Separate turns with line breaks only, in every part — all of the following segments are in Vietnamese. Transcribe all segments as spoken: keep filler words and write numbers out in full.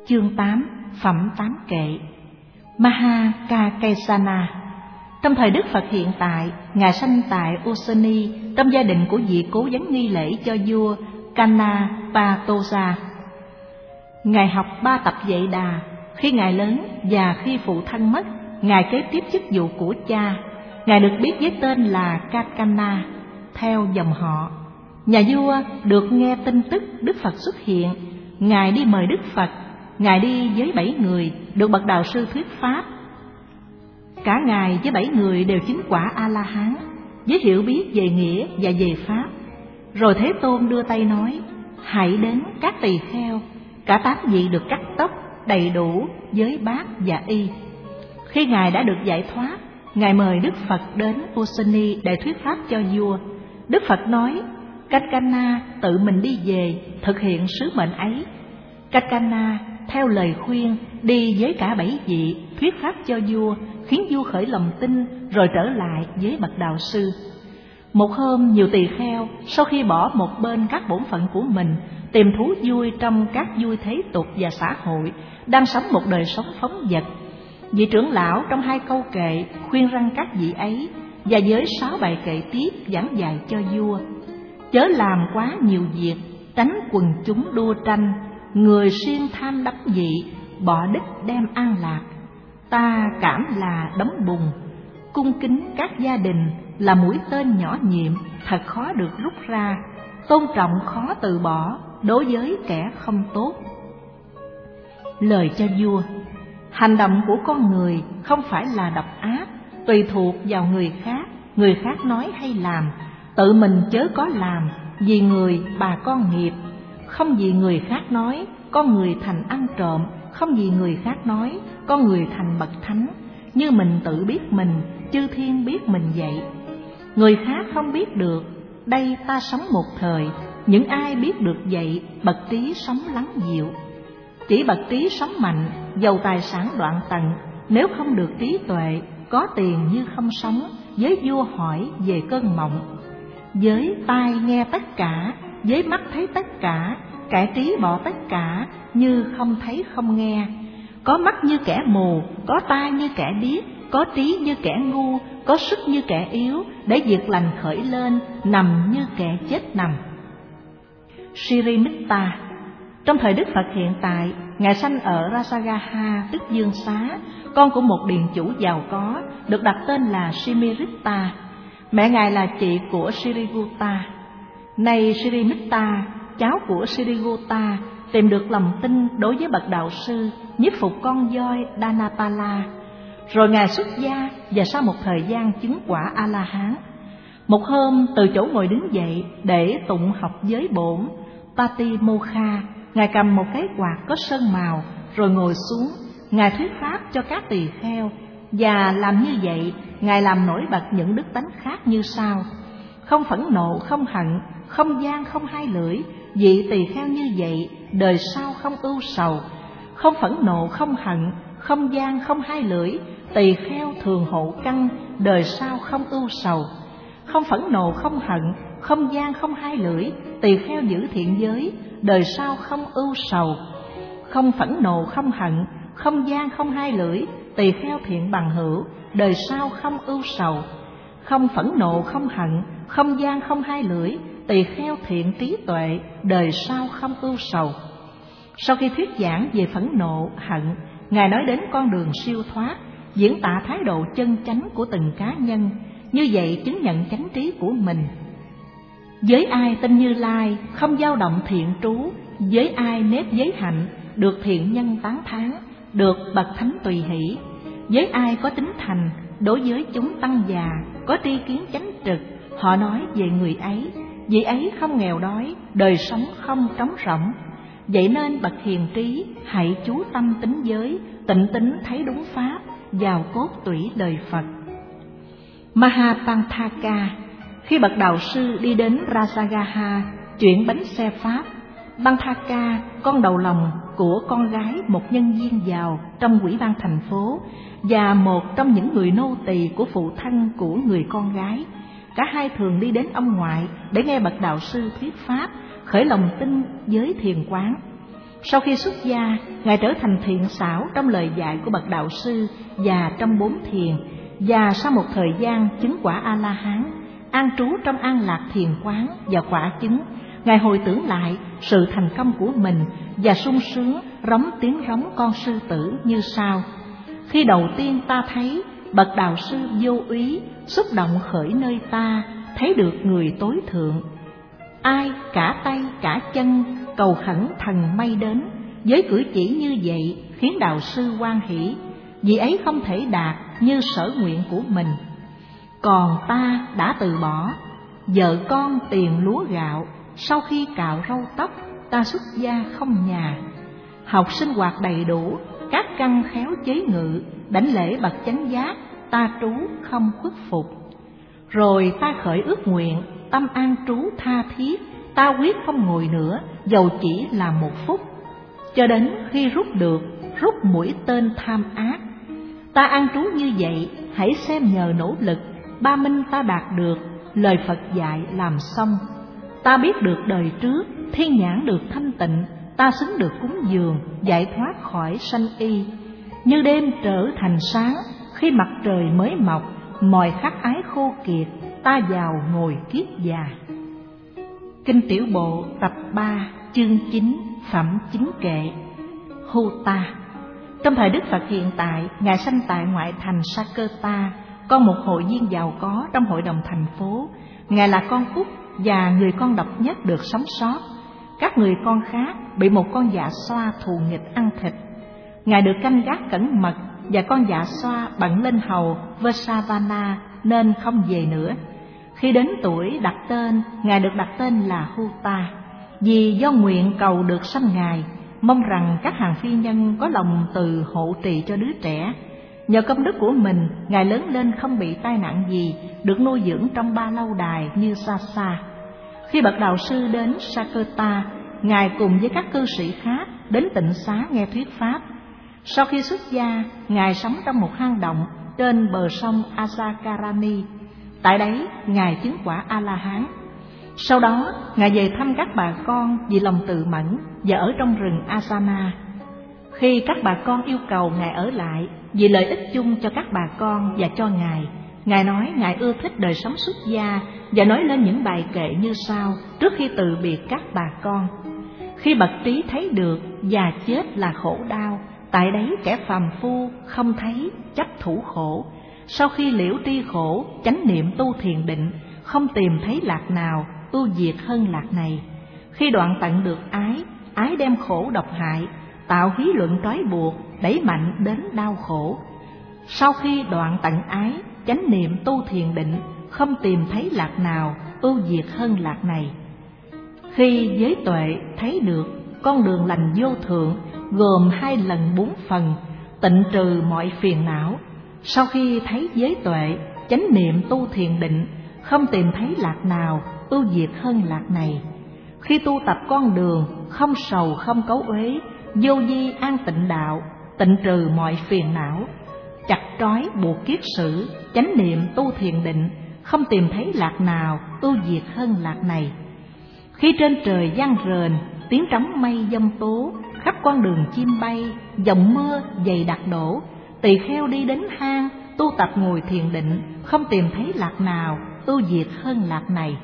Chương tám. Phẩm tám kệ. Maha Kakesana. Trong thời Đức Phật hiện tại, Ngài sanh tại Usani trong gia đình của vị cố vấn nghi lễ cho vua Kanapatosa. Ngài học ba tập Vệ Đà. Khi Ngài lớn và khi phụ thân mất, Ngài kế tiếp chức vụ của cha. Ngài được biết với tên là Kakana theo dòng họ. Nhà vua được nghe tin tức Đức Phật xuất hiện. Ngài đi mời Đức Phật. Ngài đi với bảy người, được bậc đạo sư thuyết pháp. Cả Ngài với bảy người đều chứng quả A-la-hán, với hiểu biết về nghĩa và về pháp. Rồi Thế Tôn đưa tay nói: hãy đến các tỳ kheo. Cả tám vị được cắt tóc đầy đủ với bát và y. Khi Ngài đã được giải thoát, Ngài mời Đức Phật đến Usani để thuyết pháp cho vua. Đức Phật nói: Kakana tự mình đi về thực hiện sứ mệnh ấy. Kakana theo lời khuyên đi với cả bảy vị thuyết pháp cho vua, khiến vua khởi lòng tin, rồi trở lại với bậc đạo sư. Một hôm, nhiều tỳ kheo sau khi bỏ một bên các bổn phận của mình, tìm thú vui trong các vui thế tục và xã hội, đang sống một đời sống phóng dật. Vị trưởng lão trong hai câu kệ khuyên răn các vị ấy, và với sáu bài kệ tiếp giảng dạy cho vua: chớ làm quá nhiều việc, tránh quần chúng đua tranh. Người siêng tham đắm vị, bỏ đích đem an lạc. Ta cảm là đống bùn, cung kính các gia đình là mũi tên nhỏ nhiệm, thật khó được rút ra. Tôn trọng khó từ bỏ đối với kẻ không tốt. Lời cho vua: hành động của con người không phải là độc ác, tùy thuộc vào người khác. Người khác nói hay làm, tự mình chớ có làm, vì người bà con nghiệp. Không vì người khác nói, con người thành ăn trộm. Không vì người khác nói, con người thành bậc thánh. Như mình tự biết mình, chư thiên biết mình vậy. Người khác không biết được, đây ta sống một thời. Những ai biết được vậy, bậc trí sống lắng dịu. Chỉ bậc trí sống mạnh, giàu tài sản đoạn tận. Nếu không được trí tuệ, có tiền như không sống. Với vua hỏi về cơn mộng: với tai nghe tất cả, với mắt thấy tất cả. Kẻ trí bỏ tất cả, như không thấy không nghe. Có mắt như kẻ mù, có tai như kẻ điếc, có trí như kẻ ngu, có sức như kẻ yếu, để việc lành khởi lên, nằm như kẻ chết nằm. Sirimitta. Trong thời Đức Phật hiện tại, Ngài sanh ở Rasagaha, tức Dương Xá, con của một điền chủ giàu có, được đặt tên là Simiritta. Mẹ Ngài là chị của Sirigutta. Này Sirimitta, cháu của Sirigutta, tìm được lòng tin đối với bậc đạo sư, nhiếp phục con voi Dhanapala. Rồi Ngài xuất gia, và sau một thời gian chứng quả A-la-hán. Một hôm, từ chỗ ngồi đứng dậy để tụng học giới bổn Patimokha, Ngài cầm một cái quạt có sơn màu, rồi ngồi xuống. Ngài thuyết pháp cho các tỳ kheo, và làm như vậy, Ngài làm nổi bật những đức tánh khác như sau: không phẫn nộ, không hận, không gian, không hai lưỡi. Vị tỳ kheo như vậy, đời sau không ưu sầu. Không phẫn nộ, không hận, không gian, không hai lưỡi. Tỳ kheo thường hộ căn, đời sau không ưu sầu. Không phẫn nộ, không hận, không gian, không hai lưỡi. Tỳ kheo giữ thiện giới, đời sau không ưu sầu. Không phẫn nộ, không hận, không gian, không hai lưỡi. Tỳ kheo thiện bằng hữu, đời sau không ưu sầu. Không phẫn nộ, không hận, không gian, không hai lưỡi. Tỳ kheo thiện trí tuệ, đời sau không ưu sầu. Sau khi thuyết giảng về phẫn nộ, hận, Ngài nói đến con đường siêu thoát, diễn tả thái độ chân chánh của từng cá nhân, như vậy chứng nhận chánh trí của mình. Với ai tin Như Lai, không dao động thiện trú. Với ai nếp giới hạnh, được thiện nhân tán thán, được bậc thánh tùy hỷ. Với ai có tính thành, đối với chúng tăng già, có tri kiến chánh trực, họ nói về người ấy: vị ấy không nghèo đói, đời sống không trống rỗng. Vậy nên bậc hiền trí, hãy chú tâm tính giới, tịnh tính thấy đúng pháp, vào cốt tủy lời Phật. Mahapanthaka. Khi bậc đạo sư đi đến Rasagaha, chuyển bánh xe pháp, Panthaka, con đầu lòng của con gái một nhân viên giàu trong ủy ban thành phố, và một trong những người nô tỳ của phụ thân của người con gái, cả hai thường đi đến ông ngoại để nghe bậc đạo sư thuyết pháp, khởi lòng tin với thiền quán. Sau khi xuất gia, Ngài trở thành thiện xảo trong lời dạy của bậc đạo sư và trong bốn thiền, và sau một thời gian chứng quả A-la-hán, an trú trong an lạc thiền quán và quả chứng, Ngài hồi tưởng lại sự thành công của mình và sung sướng rống tiếng rống con sư tử như sau: khi đầu tiên ta thấy bậc đạo sư vô úy, xúc động khởi nơi ta, thấy được người tối thượng. Ai cả tay cả chân cầu khẩn thần may đến, với cử chỉ như vậy khiến đạo sư hoan hỷ, vì ấy không thể đạt như sở nguyện của mình. Còn ta đã từ bỏ vợ con tiền lúa gạo, sau khi cạo râu tóc ta xuất gia không nhà, học sinh hoạt đầy đủ, các căn khéo chế ngự, đảnh lễ bậc chánh giác, ta trú không khuất phục. Rồi ta khởi ước nguyện, tâm an trú tha thiết, ta quyết không ngồi nữa, dầu chỉ là một phút, cho đến khi rút được, rút mũi tên tham ác. Ta an trú như vậy, hãy xem nhờ nỗ lực, ba minh ta đạt được, lời Phật dạy làm xong. Ta biết được đời trước, thiên nhãn được thanh tịnh, ta xứng được cúng dường, giải thoát khỏi sanh y. Như đêm trở thành sáng, khi mặt trời mới mọc, mọi khắc ái khô kiệt, ta vào ngồi kiết già. Kinh Tiểu Bộ tập ba, chương chín, phẩm chính kệ. Huta. Trong thời Đức Phật hiện tại, Ngài sanh tại ngoại thành Sakerta, con một hội viên giàu có trong hội đồng thành phố. Ngài là con út và người con độc nhất được sống sót. Các người con khác bị một con dạ xoa thù nghịch ăn thịt. Ngài được canh gác cẩn mật, và con dạ xoa bận lên hầu Vessavana nên không về nữa. Khi đến tuổi đặt tên, Ngài được đặt tên là Huta, vì do nguyện cầu được sanh Ngài, mong rằng các hàng phi nhân có lòng từ hộ trì cho đứa trẻ. Nhờ công đức của mình, Ngài lớn lên không bị tai nạn gì, được nuôi dưỡng trong ba lâu đài như Sasa. Khi bậc đạo sư đến Sakerta, Ngài cùng với các cư sĩ khác đến tịnh xá nghe thuyết pháp. Sau khi xuất gia, Ngài sống trong một hang động trên bờ sông Asakarani. Tại đấy, Ngài chứng quả A-la-hán. Sau đó, Ngài về thăm các bà con vì lòng từ mẫn và ở trong rừng Asana. Khi các bà con yêu cầu Ngài ở lại vì lợi ích chung cho các bà con và cho Ngài, Ngài nói Ngài ưa thích đời sống xuất gia và nói lên những bài kệ như sau trước khi từ biệt các bà con. Khi bậc trí thấy được già chết là khổ đau, tại đấy kẻ phàm phu không thấy chấp thủ khổ. Sau khi liễu tri khổ, chánh niệm tu thiền định, không tìm thấy lạc nào ưu diệt hơn lạc này. Khi đoạn tận được ái, ái đem khổ độc hại, tạo hí luận trói buộc, đẩy mạnh đến đau khổ. Sau khi đoạn tận ái, chánh niệm tu thiền định, không tìm thấy lạc nào ưu diệt hơn lạc này. Khi giới tuệ thấy được con đường lành vô thượng, gồm hai lần bốn phần, tịnh trừ mọi phiền não. Sau khi thấy giới tuệ, chánh niệm tu thiền định, không tìm thấy lạc nào ưu diệt hơn lạc này. Khi tu tập con đường, không sầu không cấu uế, vô vi an tịnh đạo, tịnh trừ mọi phiền não, chặt trói buộc kiết sử, chánh niệm tu thiền định, không tìm thấy lạc nào ưu diệt hơn lạc này. Khi trên trời giăng rền, tiếng trống mây dông tố, khắp con đường chim bay, dòng mưa dày đặc đổ, tỳ kheo đi đến hang, tu tập ngồi thiền định, không tìm thấy lạc nào ưu diệt hơn lạc này.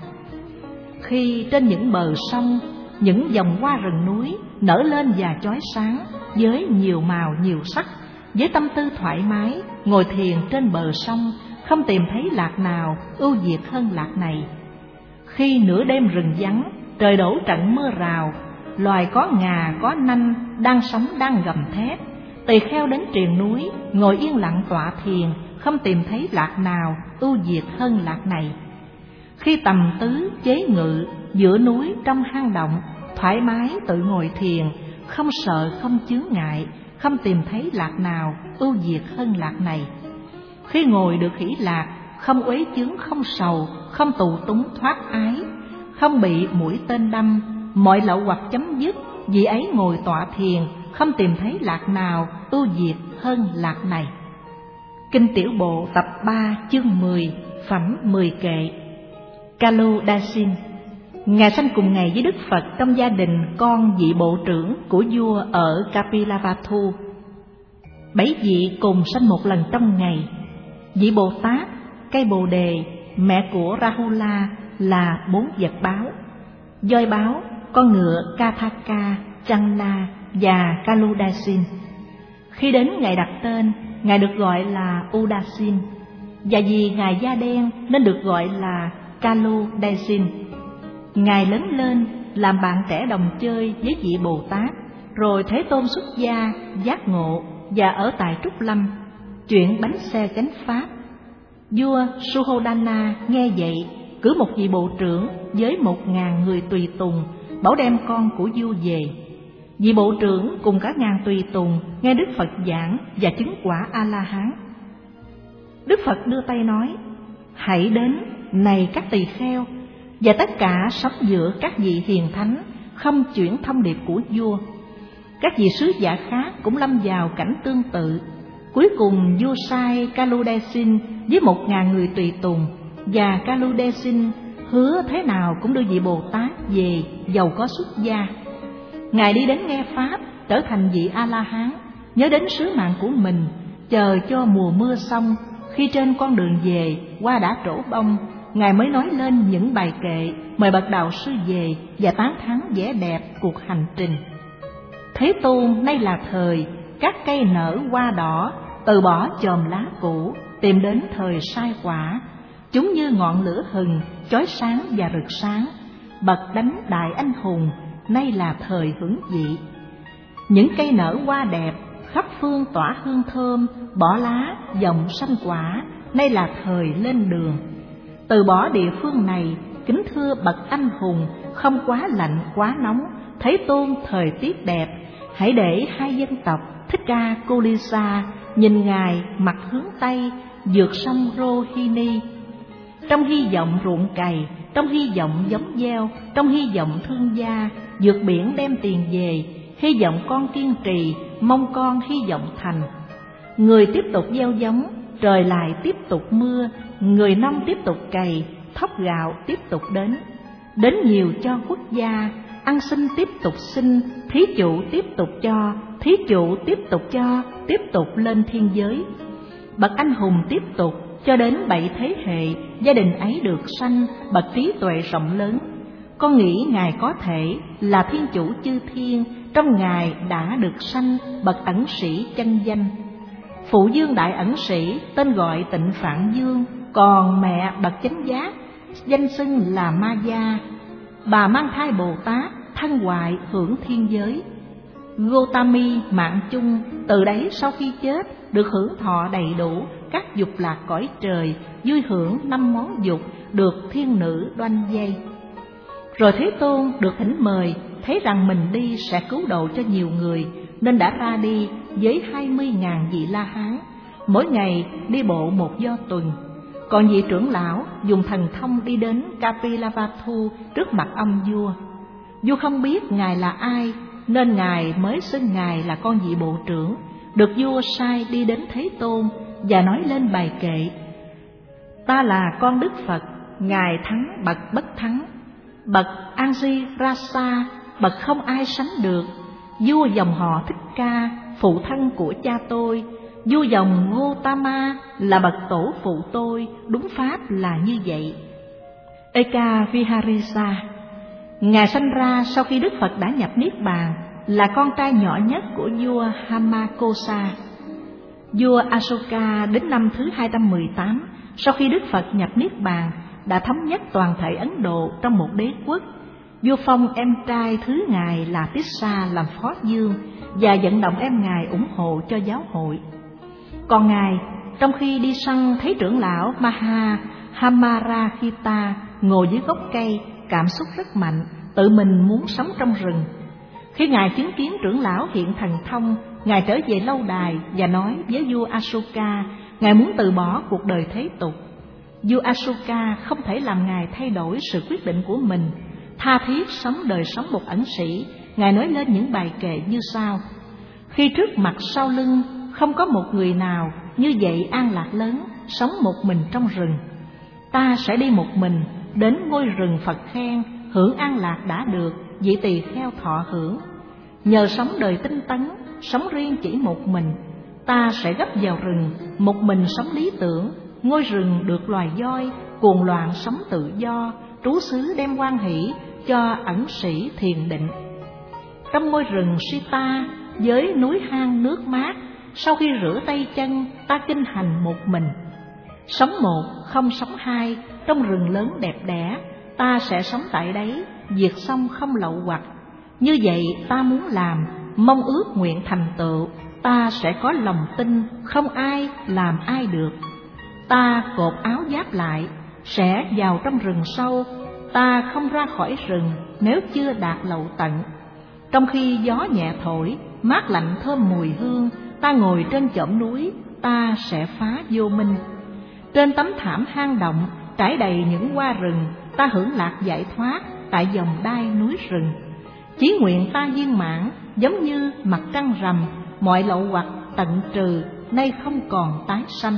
Khi trên những bờ sông, những dòng hoa rừng núi nở lên và chói sáng, với nhiều màu nhiều sắc, với tâm tư thoải mái, ngồi thiền trên bờ sông, không tìm thấy lạc nào ưu diệt hơn lạc này. Khi nửa đêm rừng vắng, trời đổ trận mưa rào, loài có ngà có nanh đang sống đang gầm thét, tỳ kheo đến triền núi, ngồi yên lặng tọa thiền, không tìm thấy lạc nào ưu diệt hơn lạc này. Khi tầm tứ chế ngự giữa núi trong hang động, thoải mái tự ngồi thiền, không sợ không chướng ngại, không tìm thấy lạc nào ưu diệt hơn lạc này. Khi ngồi được hỷ lạc, không uế chướng không sầu, không tù túng thoát ái, không bị mũi tên đâm, mọi lậu hoặc chấm dứt, vì ấy ngồi tọa thiền, không tìm thấy lạc nào ưu diệt hơn lạc này. Kinh Tiểu Bộ tập ba chương mười, phẩm mười kệ. Kalu Dasin. Ngài sanh cùng ngày với Đức Phật trong gia đình con vị bộ trưởng của vua ở Kapilavatthu. Bảy vị cùng sanh một lần trong ngày. Vị Bồ Tát, cây Bồ Đề, mẹ của Rahula là bốn vật báo: voi báo, con ngựa Kathaka, Channa và Kaludasin. Khi đến ngày đặt tên, Ngài được gọi là Udasin, và vì Ngài da đen nên được gọi là Kaludasin. Ngài lớn lên làm bạn trẻ đồng chơi với vị Bồ Tát, rồi Thế Tôn xuất gia, giác ngộ và ở tại Trúc Lâm, chuyển bánh xe gánh pháp. Vua Suhodana nghe vậy, cử một vị bộ trưởng với một ngàn người tùy tùng, bảo đem con của vua về. Vị bộ trưởng cùng cả ngàn tùy tùng nghe Đức Phật giảng và chứng quả A-la-hán. Đức Phật đưa tay nói: hãy đến, này các tỳ kheo, và tất cả sống giữa các vị hiền thánh, không chuyển thông điệp của vua. Các vị sứ giả khác cũng lâm vào cảnh tương tự. Cuối cùng vua sai Kaludasin với một ngàn người tùy tùng, và Kaludasin hứa thế nào cũng đưa vị Bồ Tát về, dầu có xuất gia. Ngài đi đến nghe pháp, trở thành vị A-la-hán, nhớ đến sứ mạng của mình, chờ cho mùa mưa xong. Khi trên con đường về, hoa đã trổ bông, Ngài mới nói lên những bài kệ, mời bậc đạo sư về và tán thán vẻ đẹp cuộc hành trình. Thế Tôn, nay là thời các cây nở hoa đỏ, từ bỏ chòm lá cũ, tìm đến thời sai quả. Chúng như ngọn lửa hừng, chói sáng và rực sáng, bậc đánh đại anh hùng, nay là thời hưởng vị. Những cây nở hoa đẹp, khắp phương tỏa hương thơm, bỏ lá, dòng sanh quả, nay là thời lên đường. Từ bỏ địa phương này, kính thưa bậc anh hùng, không quá lạnh quá nóng, Thế Tôn thời tiết đẹp, hãy để hai dân tộc Thích Ca Cô Ly Sa nhìn Ngài mặt hướng Tây, vượt sông Rohini. Trong hy vọng ruộng cày, trong hy vọng giống gieo, trong hy vọng thương gia, vượt biển đem tiền về, hy vọng con kiên trì, mong con hy vọng thành. Người tiếp tục gieo giống, trời lại tiếp tục mưa, người nông tiếp tục cày, thóc gạo tiếp tục đến. Đến nhiều cho quốc gia, ăn xin tiếp tục xin, thí chủ tiếp tục cho, thí chủ tiếp tục cho, tiếp tục lên thiên giới. Bậc anh hùng tiếp tục, cho đến bảy thế hệ, gia đình ấy được sanh, bậc trí tuệ rộng lớn. Con nghĩ Ngài có thể là thiên chủ chư thiên, trong Ngài đã được sanh, bậc ẩn sĩ chân danh. Phụ dương đại ẩn sĩ, tên gọi Tịnh Phạn Dương, còn mẹ bậc chánh giác, danh xưng là Ma Gia. Bà mang thai Bồ Tát, thân hoại hưởng thiên giới. Gotami mạng chung, từ đấy sau khi chết được hưởng thọ đầy đủ các dục lạc cõi trời, vui hưởng năm món dục, được thiên nữ đoanh dây. Rồi Thế Tôn được thỉnh mời, thấy rằng mình đi sẽ cứu độ cho nhiều người, nên đã ra đi với hai mươi ngàn vị La Hán, mỗi ngày đi bộ một do tuần. Còn vị trưởng lão dùng thần thông đi đến Kapilavatthu trước mặt ông vua. Vua không biết Ngài là ai, nên Ngài mới xưng Ngài là con vị bộ trưởng, được vua sai đi đến Thế Tôn và nói lên bài kệ: ta là con Đức Phật, Ngài thắng bậc bất thắng, bậc Anji Rasa, bậc không ai sánh được, vua dòng họ Thích Ca, phụ thân của cha tôi, vua dòng Gotama là bậc tổ phụ tôi, đúng pháp là như vậy. Eka Viharisa, Ngài sanh ra sau khi Đức Phật đã nhập Niết Bàn, là con trai nhỏ nhất của vua Hamakosa. Vua Asoka đến năm thứ hai trăm mười tám, sau khi Đức Phật nhập Niết Bàn, đã thống nhất toàn thể Ấn Độ trong một đế quốc. Vua phong em trai thứ Ngài là Tissa làm phó vương và vận động em Ngài ủng hộ cho giáo hội. Còn Ngài, trong khi đi săn thấy trưởng lão Maha Hamarahita ngồi dưới gốc cây, cảm xúc rất mạnh, tự mình muốn sống trong rừng. Khi Ngài chứng kiến trưởng lão hiện thần thông, Ngài trở về lâu đài và nói với vua Asoka, Ngài muốn từ bỏ cuộc đời thế tục. Vua Asoka không thể làm Ngài thay đổi sự quyết định của mình, tha thiết sống đời sống một ẩn sĩ. Ngài nói lên những bài kệ như sau: khi trước mặt sau lưng không có một người nào, như vậy an lạc lớn, sống một mình trong rừng. Ta sẽ đi một mình đến ngôi rừng Phật khen, hưởng an lạc đã được, vị tỳ kheo thọ hưởng. Nhờ sống đời tinh tấn, sống riêng chỉ một mình, ta sẽ gấp vào rừng, một mình sống lý tưởng. Ngôi rừng được loài voi, cuồng loạn sống tự do, trú xứ đem hoan hỷ cho ẩn sĩ thiền định. Trong ngôi rừng Sita, với núi hang nước mát, sau khi rửa tay chân, ta kinh hành một mình. Sống một, không sống hai, trong rừng lớn đẹp đẽ, ta sẽ sống tại đấy, diệt xong không lậu hoặc. Như vậy ta muốn làm, mong ước nguyện thành tựu, ta sẽ có lòng tin, không ai làm ai được. Ta cột áo giáp lại, sẽ vào trong rừng sâu, ta không ra khỏi rừng nếu chưa đạt lậu tận. Trong khi gió nhẹ thổi, mát lạnh thơm mùi hương, ta ngồi trên chõm núi, ta sẽ phá vô minh. Trên tấm thảm hang động, trải đầy những hoa rừng, ta hưởng lạc giải thoát tại vòng đai núi rừng. Chí nguyện ta viên mãn, giống như mặt trăng rằm, mọi lậu hoặc tận trừ, nay không còn tái sanh.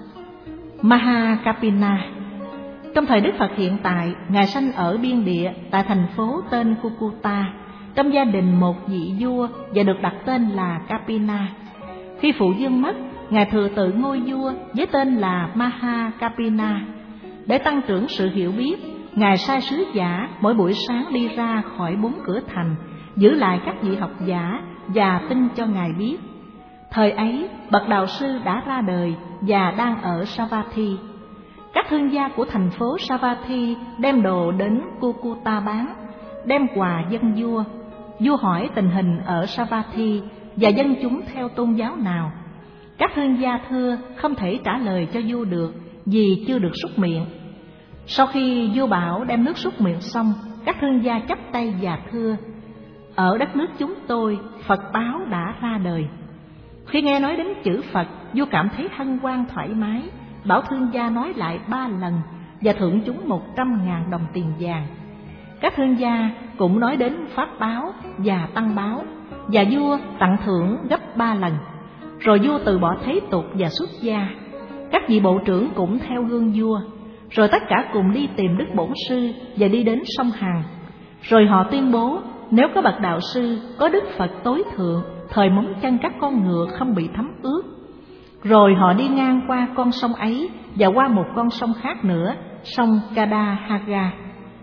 Mahakapina. Trong thời Đức Phật hiện tại, Ngài sanh ở biên địa tại thành phố tên Kukuta, trong gia đình một vị vua và được đặt tên là Kapina. Khi phụ vương mất, Ngài thừa tự ngôi vua với tên là Mahakapina. Để tăng trưởng sự hiểu biết, Ngài sai sứ giả mỗi buổi sáng đi ra khỏi bốn cửa thành, giữ lại các vị học giả và tin cho Ngài biết. Thời ấy, bậc đạo sư đã ra đời và đang ở Savatthi. Các thương gia của thành phố Savatthi đem đồ đến Kukuta bán, đem quà dâng vua. Vua hỏi tình hình ở Savatthi và dân chúng theo tôn giáo nào. Các thương gia thưa không thể trả lời cho vua được vì chưa được súc miệng. Sau khi vua bảo đem nước súc miệng xong, các thương gia chắp tay và thưa: ở đất nước chúng tôi, Phật báo đã ra đời. Khi nghe nói đến chữ Phật, vua cảm thấy hân hoan thoải mái, bảo thương gia nói lại ba lần và thưởng chúng một trăm ngàn đồng tiền vàng. Các thương gia cũng nói đến pháp báo và tăng báo, và vua tặng thưởng gấp ba lần. Rồi vua từ bỏ thế tục và xuất gia. Các vị bộ trưởng cũng theo gương vua. Rồi tất cả cùng đi tìm Đức Bổn Sư và đi đến sông Hằng. Rồi họ tuyên bố nếu có bậc đạo sư, có Đức Phật tối thượng, thời móng chân các con ngựa không bị thấm ướt. Rồi họ đi ngang qua con sông ấy và qua một con sông khác nữa, sông Kadahaga.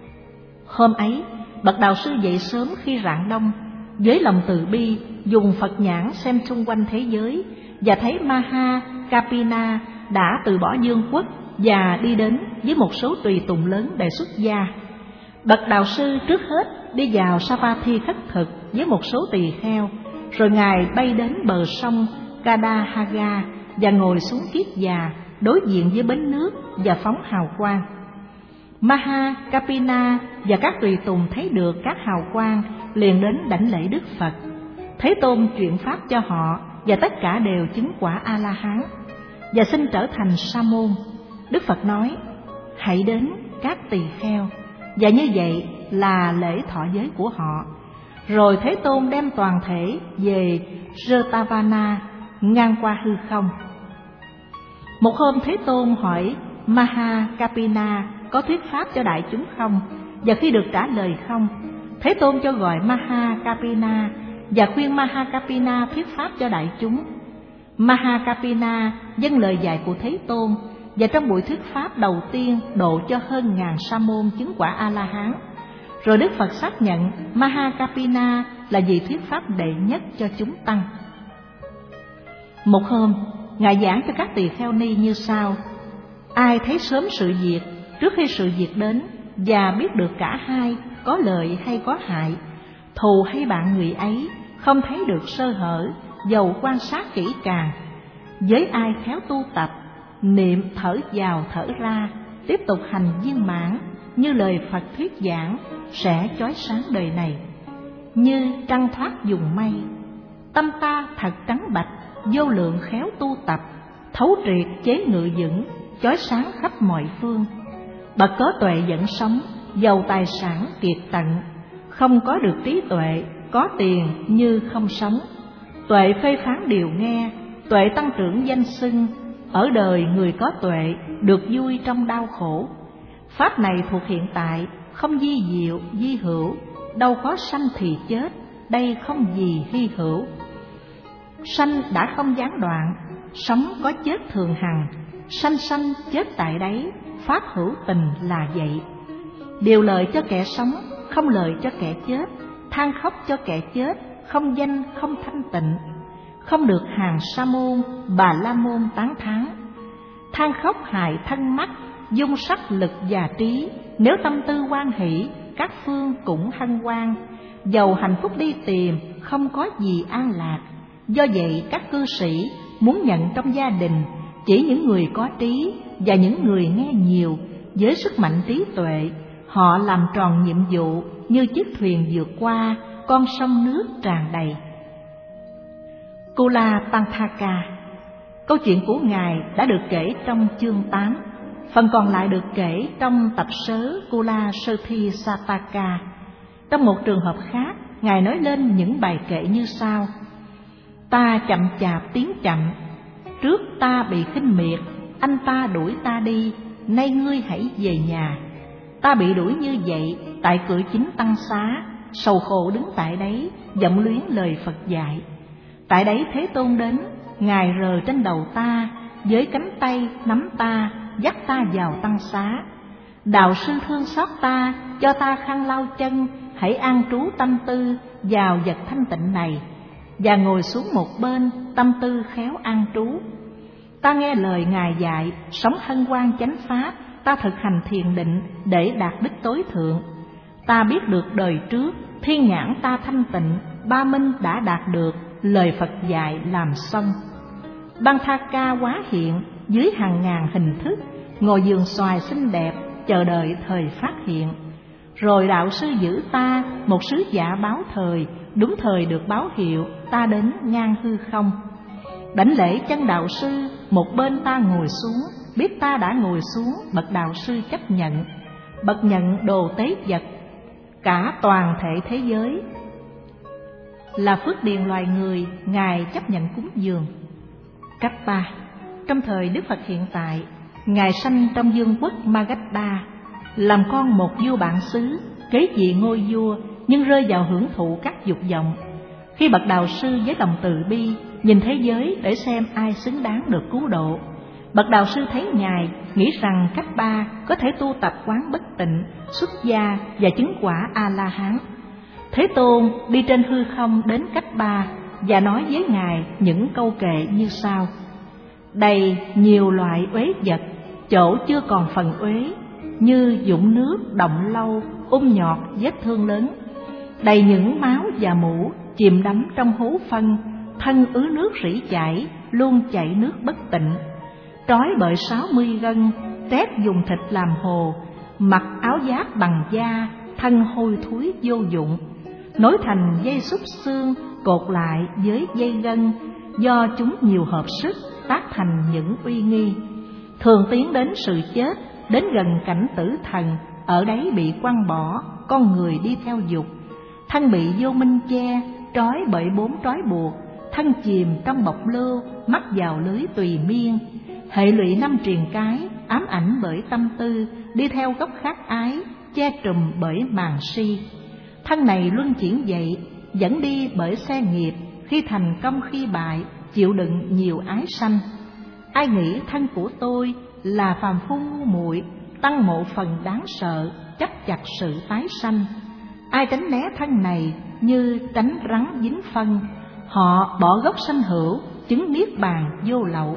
Hôm ấy, bậc đạo sư dậy sớm khi rạng đông, với lòng từ bi dùng Phật nhãn xem xung quanh thế giới, và thấy Mahakapina đã từ bỏ vương quốc và đi đến với một số tùy tùng lớn để xuất gia. Bậc đạo sư trước hết đi vào Savatthi khất thực với một số tỳ kheo, rồi Ngài bay đến bờ sông Kadahaga và ngồi xuống kiết già đối diện với bến nước và phóng hào quang. Mahakapina và các tùy tùng thấy được các hào quang liền đến đảnh lễ Đức Phật. Thế Tôn truyền pháp cho họ và tất cả đều chứng quả A-la-hán và xin trở thành sa môn. Đức Phật nói: hãy đến các tỳ kheo, và như vậy là lễ thọ giới của họ. Rồi Thế Tôn đem toàn thể về Jetavana ngang qua hư không. Một hôm Thế Tôn hỏi Mahakapina có thuyết pháp cho đại chúng không, và khi được trả lời không, Thế Tôn cho gọi Mahakapina và khuyên Mahakapina thuyết pháp cho đại chúng. Mahakapina dâng lời dạy của Thế Tôn, và trong buổi thuyết pháp đầu tiên độ cho hơn ngàn sa môn chứng quả A-la-hán. Rồi Đức Phật xác nhận Mahakapina là vị thuyết pháp đệ nhất cho chúng tăng. Một hôm, Ngài giảng cho các tỳ kheo ni như sau: ai thấy sớm sự việc trước khi sự việc đến, và biết được cả hai có lợi hay có hại, thù hay bạn người ấy, không thấy được sơ hở, dầu quan sát kỹ càng. Với ai khéo tu tập, niệm thở vào thở ra, tiếp tục hành viên mãn như lời Phật thuyết giảng, sẽ chói sáng đời này như trăng thoát vùng mây. Tâm ta thật trắng bạch, vô lượng khéo tu tập, thấu triệt chế ngự vững, chói sáng khắp mọi phương. Bậc có tuệ vẫn sống, giàu tài sản kiệt tận, không có được trí tuệ, có tiền như không sống. Tuệ phê phán điều nghe, tuệ tăng trưởng danh xưng, ở đời người có tuệ được vui trong đau khổ. Pháp này thuộc hiện tại, không di diệu di hữu, đâu có sanh thì chết, đây không gì hy hữu. Sanh đã không gián đoạn, sống có chết thường hằng, sanh sanh chết tại đấy, pháp hữu tình là vậy. Điều lợi cho kẻ sống, không lợi cho kẻ chết, than khóc cho kẻ chết, không danh không thanh tịnh. Không được hàng sa môn, bà la môn tán thán. Than khóc hại thân mắt, dung sắc lực và trí. Nếu tâm tư hoan hỷ, các phương cũng hân hoan. Dầu hạnh phúc đi tìm, không có gì an lạc. Do vậy các cư sĩ muốn nhận trong gia đình chỉ những người có trí và những người nghe nhiều. Với sức mạnh trí tuệ, họ làm tròn nhiệm vụ như chiếc thuyền vượt qua con sông nước tràn đầy. Kula Panthaka. Câu chuyện của Ngài đã được kể trong chương tám, phần còn lại được kể trong tập sớ Kula Sơ-thi Sataka. Trong một trường hợp khác, Ngài nói lên những bài kệ như sau: Ta chậm chạp tiến chậm, trước ta bị khinh miệt, anh ta đuổi ta đi, nay ngươi hãy về nhà. Ta bị đuổi như vậy tại cửa chính tăng xá, sầu khổ đứng tại đấy, vọng luyến lời Phật dạy. Tại đấy Thế Tôn đến, Ngài rờ trên đầu ta, với cánh tay nắm ta, dắt ta vào tăng xá. Đạo sư thương xót ta, cho ta khăn lau chân, hãy an trú tâm tư vào vật thanh tịnh này, và ngồi xuống một bên, tâm tư khéo an trú. Ta nghe lời Ngài dạy, sống hân hoan chánh pháp, ta thực hành thiền định để đạt đích tối thượng. Ta biết được đời trước, thiên nhãn ta thanh tịnh, ba minh đã đạt được, lời Phật dạy làm xong. Panthaka hóa hiện dưới hàng ngàn hình thức, ngồi vườn xoài xinh đẹp, chờ đợi thời phát hiện. Rồi đạo sư giữ ta, một sứ giả báo thời, đúng thời được báo hiệu, ta đến ngang hư không. Đảnh lễ chân đạo sư, một bên ta ngồi xuống, biết ta đã ngồi xuống, bậc đạo sư chấp nhận. Bậc nhận đồ tế vật, cả toàn thể thế giới là phước điền loài người, Ngài chấp nhận cúng dường. Cách ba. Trong thời Đức Phật hiện tại, Ngài sanh trong vương quốc Magadha, làm con một vua bản xứ, kế vị ngôi vua, nhưng rơi vào hưởng thụ các dục vọng. Khi bậc đạo sư với lòng từ bi nhìn thế giới để xem ai xứng đáng được cứu độ, bậc đạo sư thấy Ngài, nghĩ rằng Cách Ba có thể tu tập quán bất tịnh, xuất gia và chứng quả A La Hán. Thế Tôn đi trên hư không đến Cách Ba và nói với Ngài những câu kệ như sau: Đầy nhiều loại uế vật, chỗ chưa còn phần uế, như dũng nước động lâu, ung nhọt vết thương lớn. Đầy những máu và mũ, chìm đắm trong hố phân, thân ứ nước rỉ chảy, luôn chảy nước bất tịnh. Trói bởi sáu mươi gân, trét dùng thịt làm hồ, mặc áo giáp bằng da, thân hôi thối vô dụng. Nối thành dây xúc xương, cột lại với dây gân, do chúng nhiều hợp sức, tác thành những uy nghi. Thường tiến đến sự chết, đến gần cảnh tử thần, ở đấy bị quăng bỏ, con người đi theo dục. Thân bị vô minh che, trói bởi bốn trói buộc, thân chìm trong bọc lưu, mắc vào lưới tùy miên. Hệ lụy năm triền cái, ám ảnh bởi tâm tư, đi theo gốc khát ái, che trùm bởi màn si. Thân này luân chuyển dậy, dẫn đi bởi xe nghiệp, khi thành công khi bại, chịu đựng nhiều ái sanh. Ai nghĩ thân của tôi là phàm phu ngu muội, tăng mộ phần đáng sợ, chấp chặt sự tái sanh. Ai tránh né thân này như tránh rắn dính phân, họ bỏ gốc sanh hữu, chứng niết bàn vô lậu.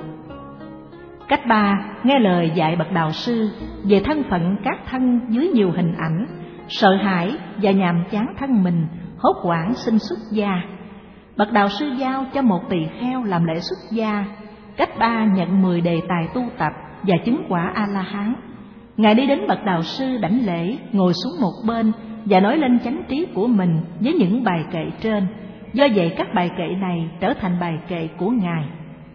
Cách ba, nghe lời dạy bậc đạo sư về thân phận các thân dưới nhiều hình ảnh, sợ hãi và nhàm chán thân mình, hốt hoảng xin xuất gia. Bậc đạo sư giao cho một tỳ kheo làm lễ xuất gia. Cách ba nhận mười đề tài tu tập và chứng quả A La Hán. Ngài đi đến bậc đạo sư đảnh lễ, ngồi xuống một bên và nói lên chánh trí của mình với những bài kệ trên. Do vậy các bài kệ này trở thành bài kệ của Ngài.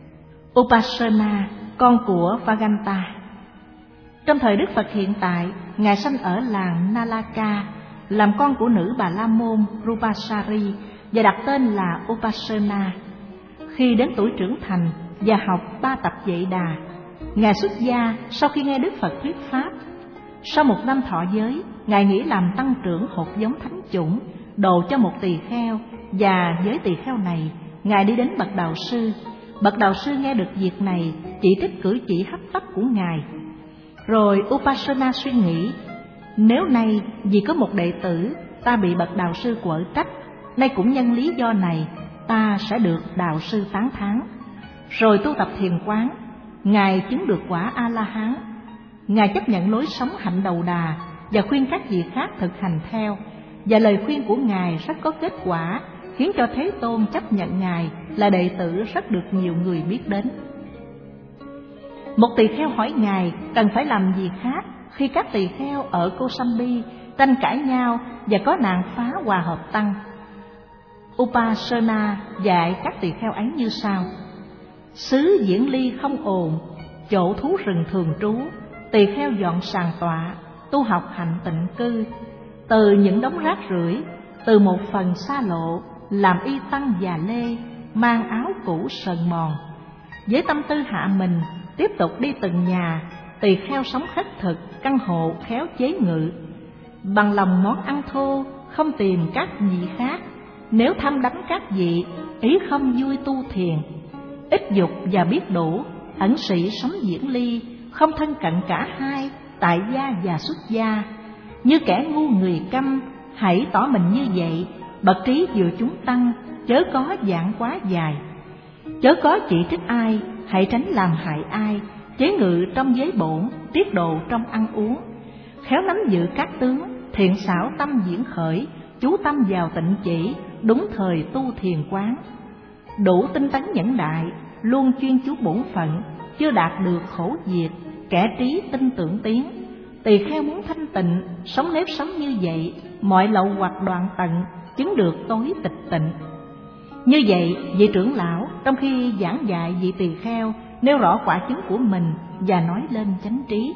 Upasana, con của Vaganta. Trong thời Đức Phật hiện tại, Ngài sanh ở làng Nalaka, làm con của nữ Bà La Môn Rupasari và đặt tên là Upasana. Khi đến tuổi trưởng thành và học ba tập Vệ Đà, Ngài xuất gia sau khi nghe Đức Phật thuyết pháp. Sau một năm thọ giới, Ngài nghĩ làm tăng trưởng hột giống thánh chủng, độ cho một tỳ kheo, và với tỳ kheo này, Ngài đi đến bậc đạo sư. Bậc đạo sư nghe được việc này, chỉ trích cử chỉ hấp tấp của Ngài. Rồi Upasana suy nghĩ, nếu nay vì có một đệ tử, ta bị bậc đạo sư quở trách, nay cũng nhân lý do này, ta sẽ được đạo sư tán thán. Rồi tu tập thiền quán, Ngài chứng được quả A-la-hán. Ngài chấp nhận lối sống hạnh đầu đà và khuyên các vị khác thực hành theo, và lời khuyên của Ngài rất có kết quả, khiến cho Thế Tôn chấp nhận Ngài là đệ tử rất được nhiều người biết đến. Một tỳ kheo hỏi Ngài cần phải làm gì khác khi các tỳ kheo ở Kosambi tranh cãi nhau và có nạn phá hòa hợp tăng. Upasana dạy các tỳ kheo ấy như sau: xứ Diễn Ly không ồn, chỗ thú rừng thường trú, tỳ kheo dọn sàn tọa, tu học hạnh tịnh cư. Từ những đống rác rưởi, từ một phần xa lộ, làm y tăng già lê, mang áo cũ sờn mòn. Với tâm tư hạ mình, tiếp tục đi từng nhà, tỳ kheo sống khất thực, căn hộ khéo chế ngự. Bằng lòng món ăn thô, không tìm các vị khác. Nếu thăm đắm các vị, ý không vui tu thiền. Ít dục và biết đủ, ẩn sĩ sống Diễn Ly, không thân cận cả hai, tại gia và xuất gia. Như kẻ ngu người câm, hãy tỏ mình như vậy. Bậc trí vừa chúng tăng, chớ có giảng quá dài. Chớ có chỉ trích ai, hãy tránh làm hại ai. Chế ngự trong giới bổn, tiết độ trong ăn uống. Khéo nắm giữ các tướng, thiện xảo tâm diễn khởi, chú tâm vào tịnh chỉ, đúng thời tu thiền quán. Đủ tinh tấn nhẫn đại, luôn chuyên chú bổn phận, chưa đạt được khổ diệt, kẻ trí tin tưởng tiến. Tỳ kheo muốn thanh tịnh, sống nếp sống như vậy, mọi lậu hoặc đoạn tận, chứng được tối tịch tịnh. Như vậy, vị trưởng lão trong khi giảng dạy vị tỳ kheo nêu rõ quả chứng của mình và nói lên chánh trí.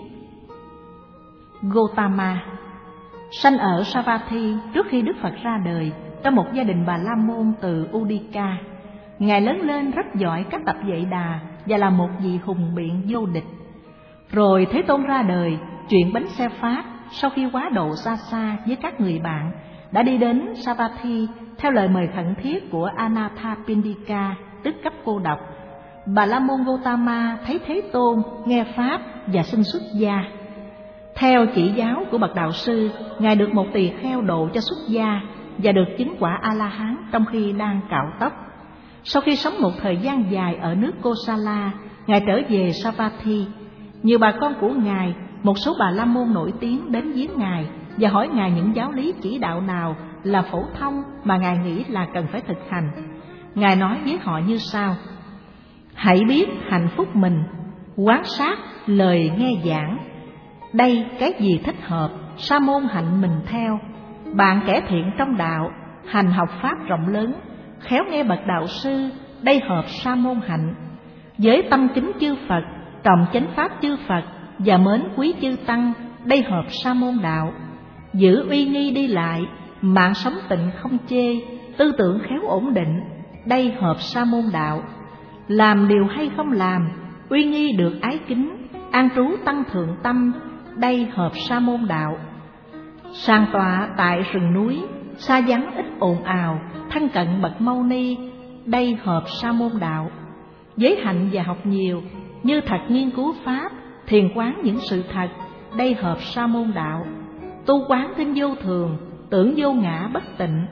Gotama sanh ở Savatthi trước khi Đức Phật ra đời, trong một gia đình Bà La Môn từ Udika. Ngài lớn lên rất giỏi các tập dạy đà và là một vị hùng biện vô địch. Rồi Thế Tôn ra đời, chuyện bánh xe Pháp sau khi quá độ xa xa với các người bạn, đã đi đến Savatthi theo lời mời khẩn thiết của Anathapindika, tức cấp cô độc. Bà La Môn Gotama thấy Thế Tôn, nghe Pháp và xin xuất gia. Theo chỉ giáo của bậc đạo sư, Ngài được một tỳ kheo độ cho xuất gia và được chứng quả A-la-hán trong khi đang cạo tóc. Sau khi sống một thời gian dài ở nước Kosala, Ngài trở về Savatthi. Nhiều bà con của Ngài, một số bà La Môn nổi tiếng đến viếng Ngài và hỏi Ngài những giáo lý chỉ đạo nào là phổ thông mà Ngài nghĩ là cần phải thực hành. Ngài nói với họ như sau: hãy biết hạnh phúc mình, quan sát lời nghe giảng. Đây cái gì thích hợp, sa môn hạnh mình theo. Bạn kẻ thiện trong đạo, hành học pháp rộng lớn, khéo nghe bậc đạo sư, đây hợp sa môn hạnh. Với tâm kính chư Phật, trọng chánh pháp chư Phật và mến quý chư tăng, đây hợp sa môn đạo. Giữ uy nghi đi lại, mạng sống tịnh không chê, tư tưởng khéo ổn định, đây hợp sa môn đạo. Làm điều hay không làm, uy nghi được ái kính, an trú tăng thượng tâm, đây hợp sa môn đạo. Sàng tọa tại rừng núi, xa vắng ít ồn ào, thân cận bậc Mâu Ni, đây hợp sa môn đạo. Giới hạnh và học nhiều, như thật nghiên cứu pháp, thiền quán những sự thật, đây hợp sa môn đạo. Tu quán tinh vô thường, tưởng vô ngã bất tịnh,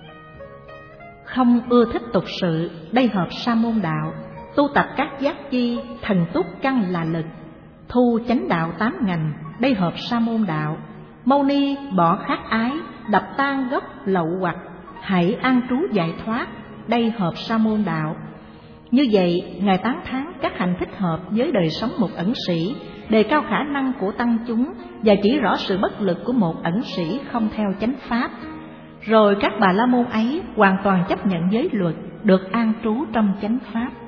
không ưa thích tục sự, đây hợp sa môn đạo. Tu tập các giác chi, thần túc căn là lực, thu chánh đạo tám ngành, đây hợp sa môn đạo. Mâu ni bỏ khát ái, đập tan gốc lậu hoặc, hãy an trú giải thoát, đây hợp sa môn đạo. Như vậy, Ngài tán thán các hạnh thích hợp với đời sống một ẩn sĩ, đề cao khả năng của tăng chúng và chỉ rõ sự bất lực của một ẩn sĩ không theo chánh pháp. Rồi các bà la môn ấy hoàn toàn chấp nhận giới luật, được an trú trong chánh pháp.